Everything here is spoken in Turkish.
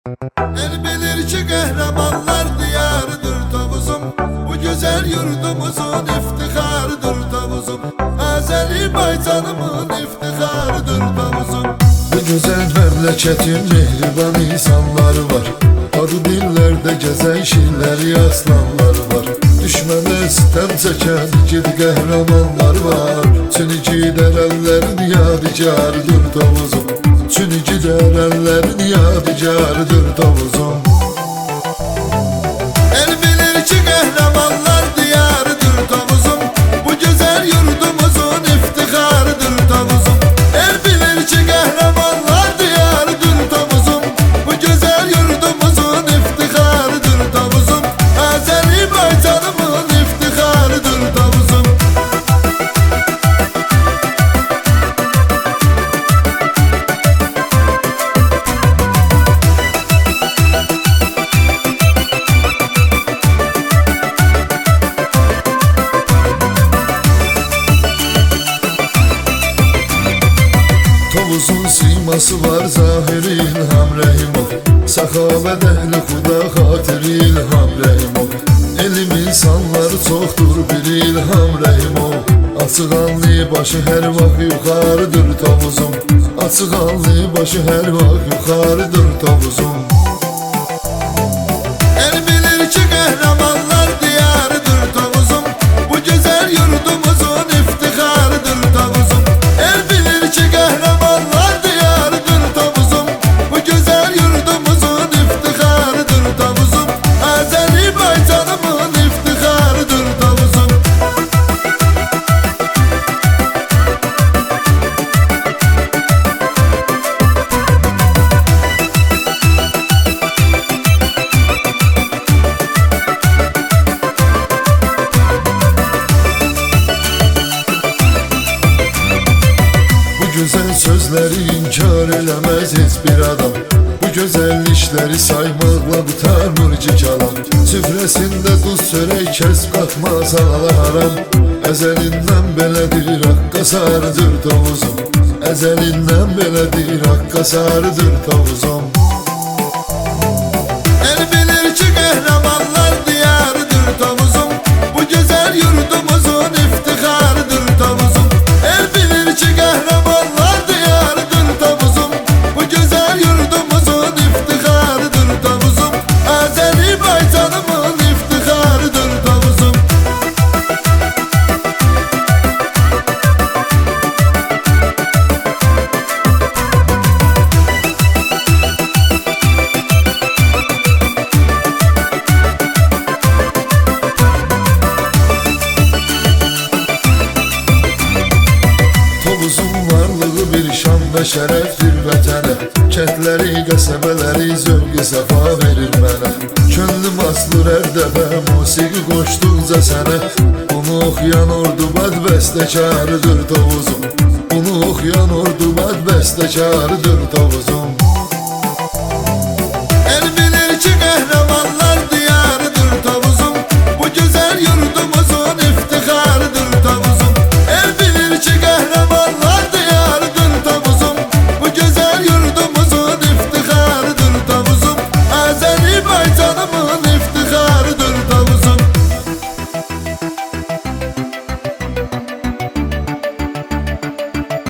El bilir ki kahramanlar diyarıdır Tovuzum. Bu güzel yurdumuzun iftiharıdır Tovuzum. Azerbaycanımın iftiharıdır Tovuzum. Bu güzel memleketin mehriban insanları var. Adı dillerde gezen şirleri aslanları var. Düşmene sitem çeken igid kahramanlar var. Çünkü derenlerin yadigarıdır Tovuzum. Çünkü derenlerin yadigarıdır Tovuzum. El bilir ki kahramanlar diyarıdır Tovuzum. Bu güzel yurdumuzun iftiharıdır Tovuzum. El bilir ki kahramanlar diyarıdır Tovuzum. Bu güzel yurdumuzun iftiharıdır Tovuzum. Azerbaycanımın iftiharıdır Tovuzum. Tovuzun siması var zahir İlham Rəhimov. Səxavət əhli xuda xatir İlham Rəhimov. Elm insanları çoxdur bir İlham Rəhimov. Açıq alnı başı hər vaxt yuxarıdır Tovuzum. Açıq alnı başı hər vaxt yuxarıdır Tovuzum. El bilir ki kahramanlar diyarıdır Tovuzum. Bu güzel yurdumuzun iftiharıdır Tovuzum. El bilir ki kahramanlar diyarıdır Tovuzum. Bu güzel yurdumuzun iftiharıdır Tovuzum. Azerbaycanımın iftiharıdır Tovuzum. Güzel sözleri inkar eləməz heç bir adam. Bu gözəl işləri saymaqla bitarmır ki kalam. Süfrəsində duz çörək kəsb qatmaz halala haram. Əzəlindən belədir haqqa sarıdır Tovuzum. Əzəlindən belədir haqqa sarıdır Tovuzum. El bilir ki kahramanlar diyarıdır Tovuzum. Bu güzel yurdumuzun iftiharıdır Tovuzum. El bilir ki kahramanlar diyarıdır Tovuzum. Bu güzel yurdumuzun iftiharıdır Tovuzum. Azerbaycanımın iftiharıdır Tovuzum. Tovuzun varlığı bir şan və şərəfdir vətənə. Kəndləri, qəsəbələri zövqü səfa verir mənə. Könlüm asılır hər dəfə musiqi qoşduqca sənə. Bunu oxuyan ordu bədbəstəkarıdır Tovuzum. Bunu oxuyan ordu bədbəstəkarıdır Tovuzum.